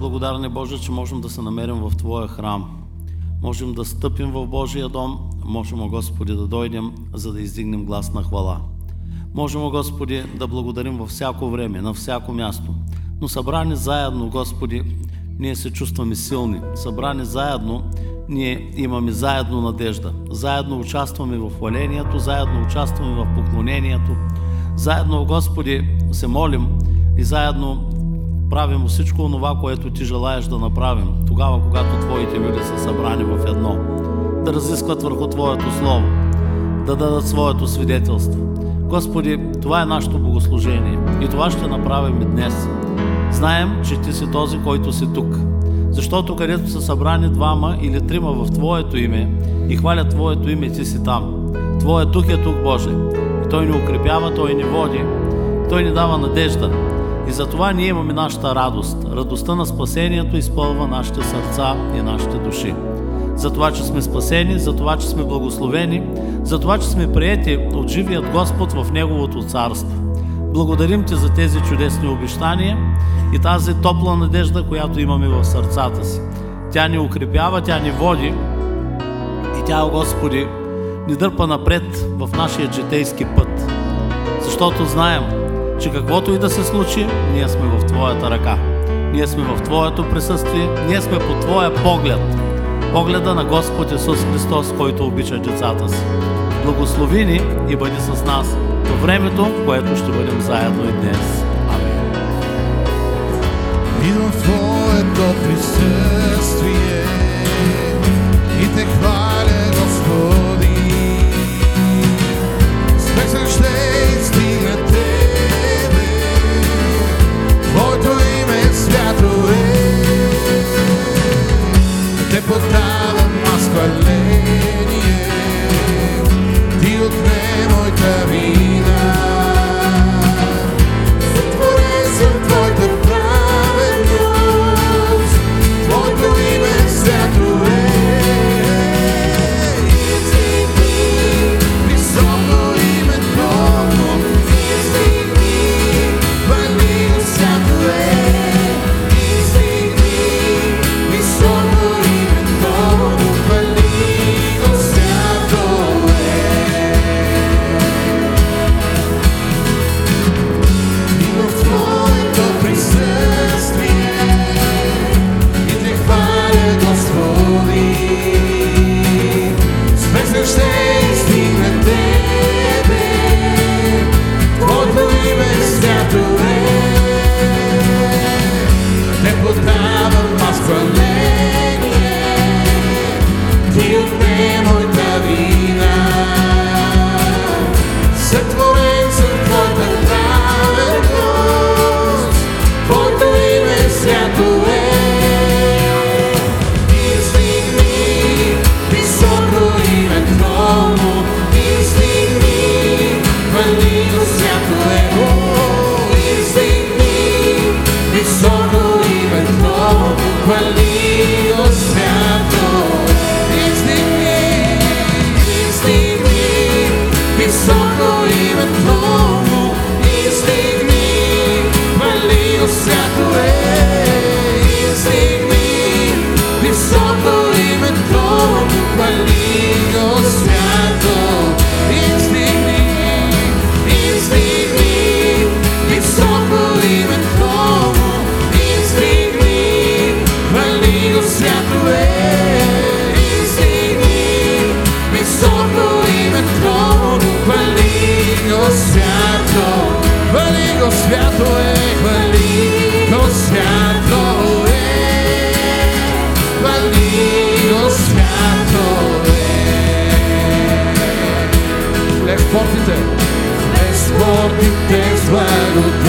благодарни, Боже, че можем да се намерим в Твоя храм. Можем да стъпим в Божия дом, можем, Господи, да дойдем, за да издигнем глас на хвала. Можем, Господи, да благодарим във всяко време, на всяко място. Но събрани заедно, Господи, ние се чувстваме силни. Събрани заедно, ние имаме заедно надежда. Заедно участваме в хвалението, заедно участваме в поклонението. Заедно, Господи, се молим и заедно правим всичко това, което Ти желаеш да направим, тогава, когато Твоите люди са събрани в едно. Да разискват върху Твоето Слово, да дадат своето свидетелство. Господи, това е нашето богослужение и това ще направим и днес. Знаем, че Ти си този, който си тук. Защото където са събрани двама или трима в Твоето име и хвалят Твоето име, Ти си там. Твоят Дух е тук, Боже. И Той ни укрепява, Той ни води, Той ни дава надежда. И затова ние имаме нашата радост. Радостта на спасението изпълва нашите сърца и нашите души. За това, че сме спасени, за това, че сме благословени, за това, че сме приети от живият Господ в Неговото царство. Благодарим Ти за тези чудесни обещания и тази топла надежда, която имаме в сърцата си. Тя ни укрепява, тя ни води и тя, Господи, ни дърпа напред в нашия житейски път. Защото знаем, че каквото и да се случи, ние сме в Твоята ръка. Ние сме в Твоето присъствие, ние сме по Твоя поглед. Погледа на Господ Исус Христос, който обича децата си. Благослови ни и бъди с нас във времето, в което ще бъдем заедно и днес. Амин. Идвам в Твоето присъствие и Те хваля, Господи. С песен ще издигна Тебе, Твоето име свято е. Те подавам аз хваление, Ти отне моята вина. Сътворен съм Твоята праведност, Твоето име свято е. Издигни високо името Му, издигни, хвали го свято е. Издигни високо името Му, хвали го свято е. И в Твоето присъствие и Те хваля, Господи. С песен ще издигна Тебе, Твоето име свято е. Те подавам аз хваление, Ти отне моята вина. Сътворен съм Твоята праведност, Твоето име свято е. Издигни високо името Му, издигни, хвали го свято е. Издигни високо името Му, хвали го свято е. Издигни високо името Му, издигни, хвали го свято е. Издигни високо името Му, хвали го свято. Издигни високо името Му, издигни, хвали го свято е. Издигни високо името Му, хвали го свято. Хвали го свято е, хвали го свято е. Хвали го свято е. Лев портите с благодарност,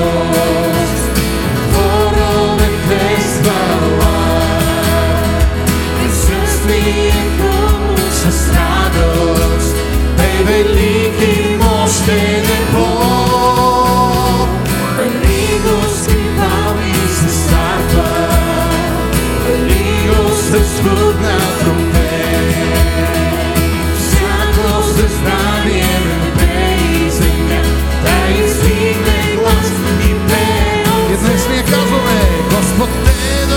воровете с хвала, присъствието с радост, Бе велики мощен е Бог. Хвали го с хвал и с арфа, хвали го с трудна тромпет. Всяко съзнание небе и земя, да издигне глас и пее. И днес ние казваме: Господ е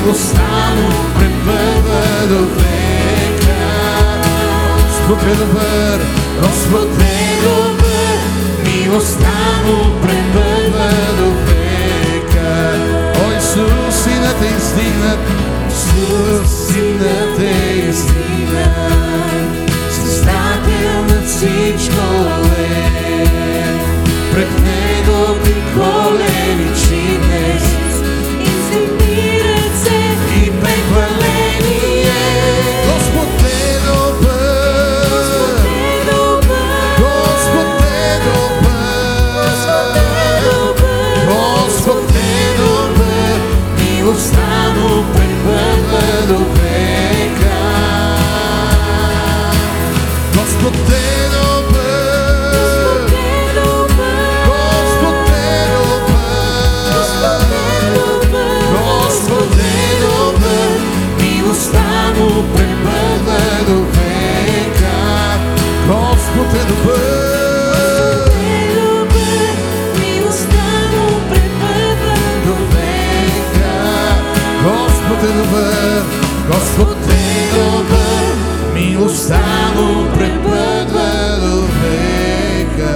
милостта му пребъдва до века. Господ е добър, Господ е добър, милостта му пребъдва до века. О, Исус, Синът е издигнат, Исус, Синът е издигнат, Създател на всичко е. Пред Него ти колени чинеш, издигнират се и прехваление. Господ е добър, Господ е добър, Господ е добър, Господ е добър, милостта му пребъдва до века. Господ е добър, Господ е добър, Господ е добър, милостта му пребъдва до века. Господ е добър, милостта му пребъдва до века. Господ е добър, Господ е добър, милостта му пребъдва до века.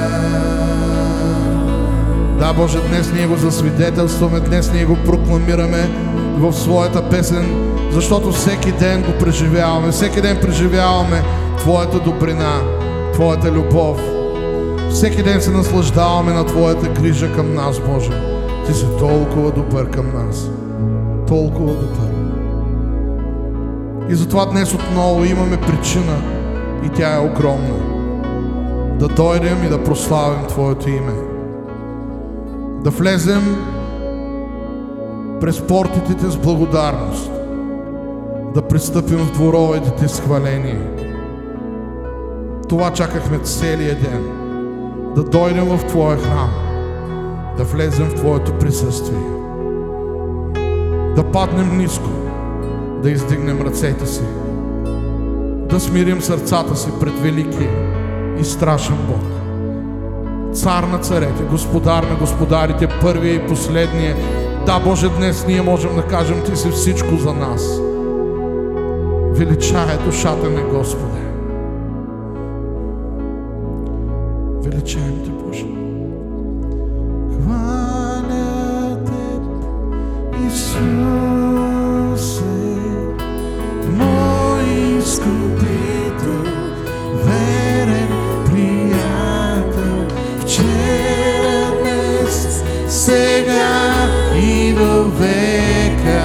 Да, Боже, днес ние го засвидетелстваме, днес ние го прокламираме в своята песен, защото всеки ден го преживяваме, всеки ден преживяваме Твоята добрина, Твоята любов. Всеки ден се наслаждаваме на Твоята грижа към нас, Боже. Ти си толкова добър към нас. Толкова добър. И затова днес отново имаме причина, и тя е огромна, да дойдем и да прославим Твоето име. Да влезем през портите с благодарност, да пристъпим в дворовете Ти с хваление. Това чакахме целия ден, да дойдем в Твоя храм, да влезем в Твоето присъствие, да паднем ниско, да издигнем ръцете си, да смирим сърцата си пред велики и страшен Бог, Цар на царете, Господар на господарите, първия и последния. Да, Боже, днес ние можем да кажем, Ти си всичко за нас. Величае душата ми, Господе. Величаем Те, Боже. Хваля Теб, Исусе, мой изкупител, верен приятел, вчера, днес, сега и до века,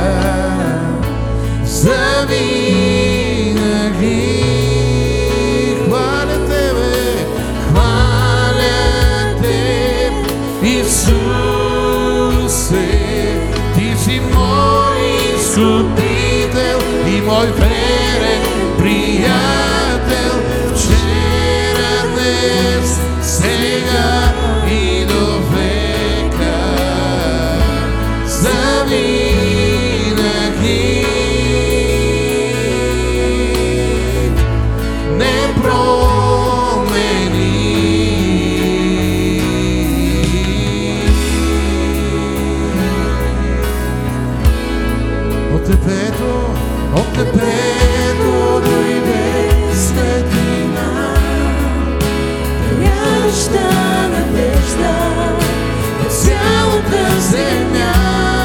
завинаги. Хваля Тебе, хваля Теб, Исусе, Ти си мой изкупител и мой верен приятел, вчера, днес, сега и до века, завинаги. От небето дойде светлина, даряща надежда на цялата земя.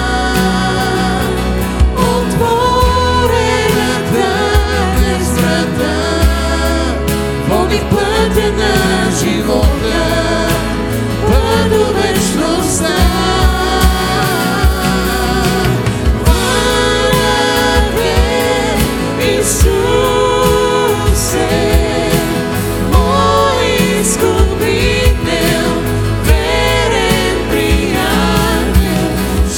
Отворената днес врата води пътя на живота, път до вечността. Исусе, мой изкупител, верен приятел,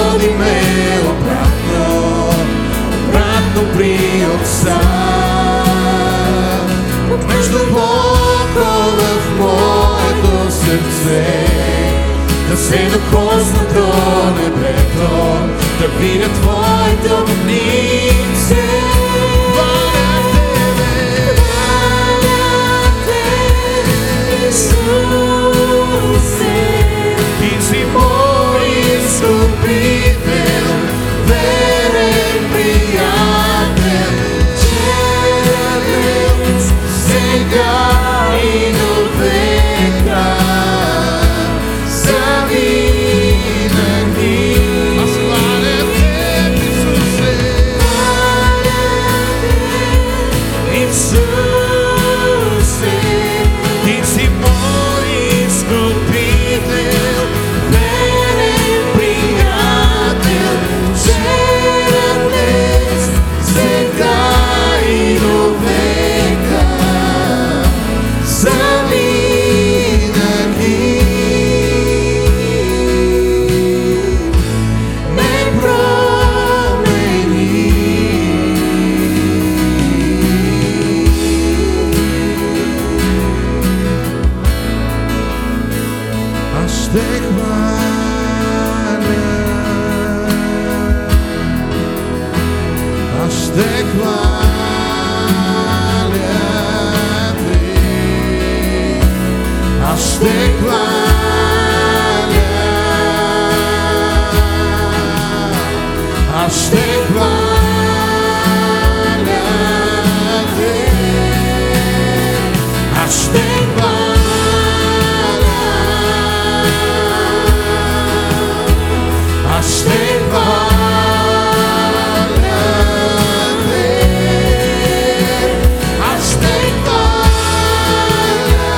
води ме обратно при Отца. Между блокове в моето сърце, да се докосна до небето, да видя Твоите огнице. Хваля Тебе, Исусе, Ти си мой изкупител, верен приятел, черен сега и до века, завинаги. Аз хваля Теб, Исусе, Исусе, Ти си мой изкупител, верен приятел, черен сега и до века, завинаги ме промени. Аз ще хваля, аз ще хваля Те, аз ще хваля, аз ще хваля Те, аз ще хваля, аз ще хваля Те, аз ще хваля,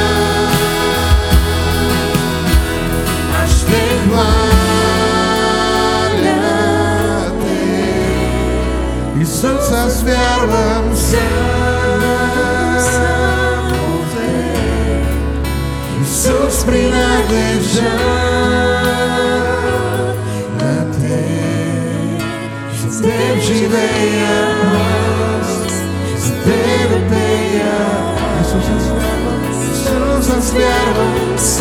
аз ще хваля Те. Исус, аз вярвам само в Теб. Исус, принадлежа на Теб. За Теб живея аз, за Тебе пея. Исус, аз вярвам, Исус, аз вярвам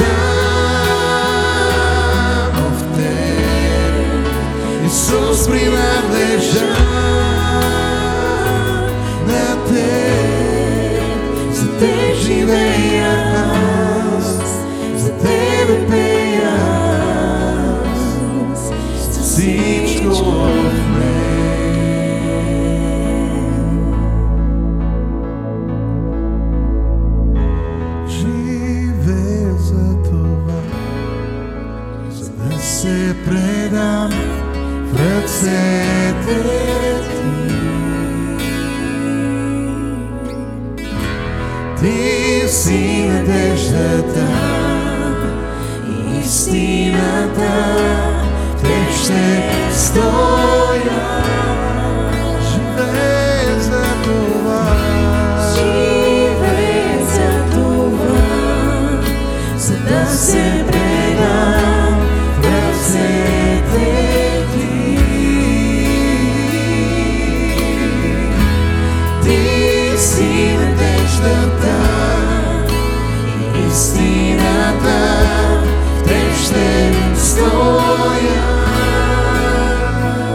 само в Теб. Исус, принадлежа на Теб. За Теб живея аз, за Тебе пея аз, за всичко в мен. Живея за това, за да се предам в ръцете Ти. Ти си надеждата, истината, в Теб ще стоя. Живея за това, живея за това, за да се предам в ръцете Ти. Ти си надеждата, истината, в Теб ще стоя.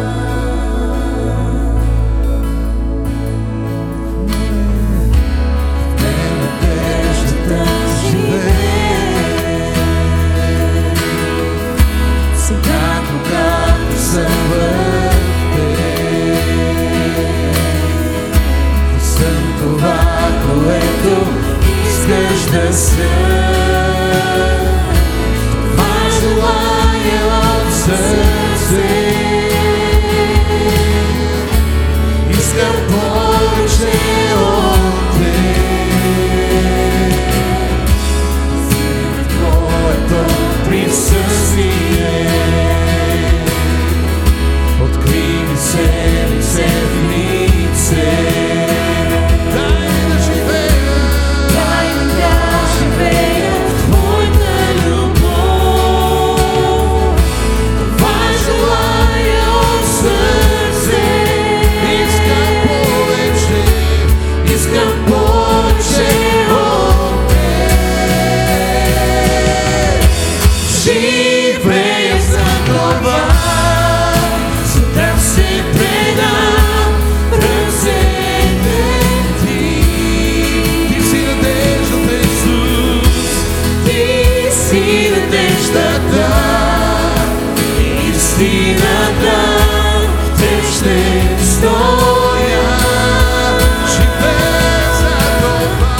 истината, в теб ще стоя. Живея за това,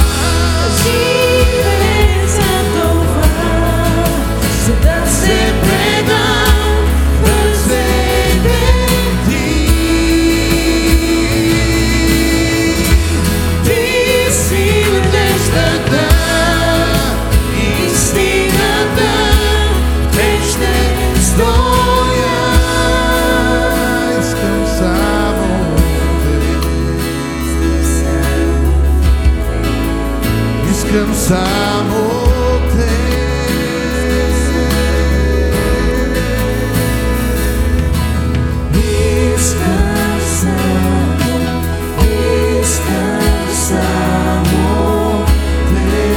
Живея за това, за да се предам в ръцете ти. Ти си надеждата, истината, в теб ще стоя. искам само те. Искам само те. Искам само те,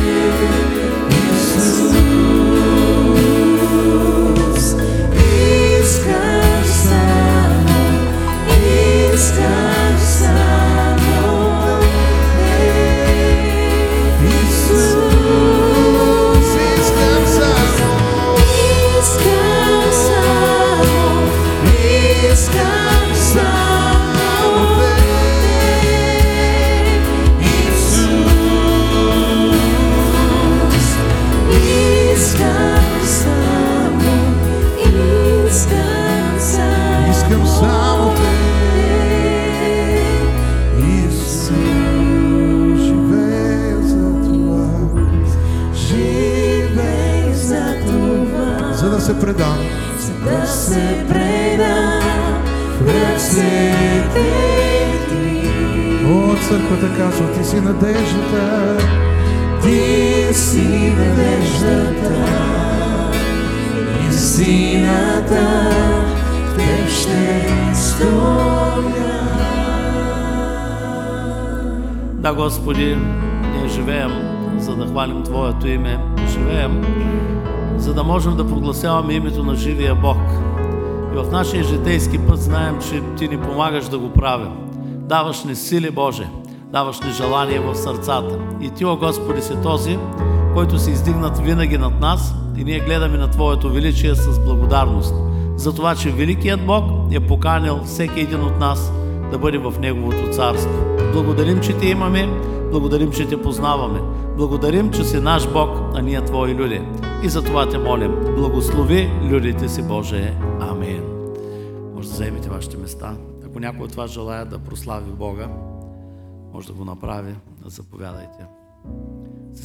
Исус. Искам само те, Исус. Искам само, Искам само те, Исус. искам само те. Исус, живея за това, Живей за това, за да се предам. за да се предам в ръцете ти. О, църквата казва, ти си надеждата. Ти си надеждата, истината, в теб ще стоя. Да, Господи, ние живеем, за да хвалим Твоето име. Живеем, за да можем да прогласяваме името на живия Бог. И в нашия житейски път знаем, че Ти ни помагаш да го правим. Даваш ни сили, Боже, даваш ни желание в сърцата. И Ти, о Господи, си този, който се издигнат винаги над нас, и ние гледаме на Твоето величие с благодарност. За това, че великият Бог е поканил всеки един от нас да бъде в Неговото царство. Благодарим, че Те имаме, благодарим, че Те познаваме. Благодарим, че си наш Бог, а ние Твои люди. И за това Те молим, благослови людите си, Боже. Амин. Може да заемете вашите места. Ако някой от вас желая да прослави Бога, може да го направи. Заповядайте.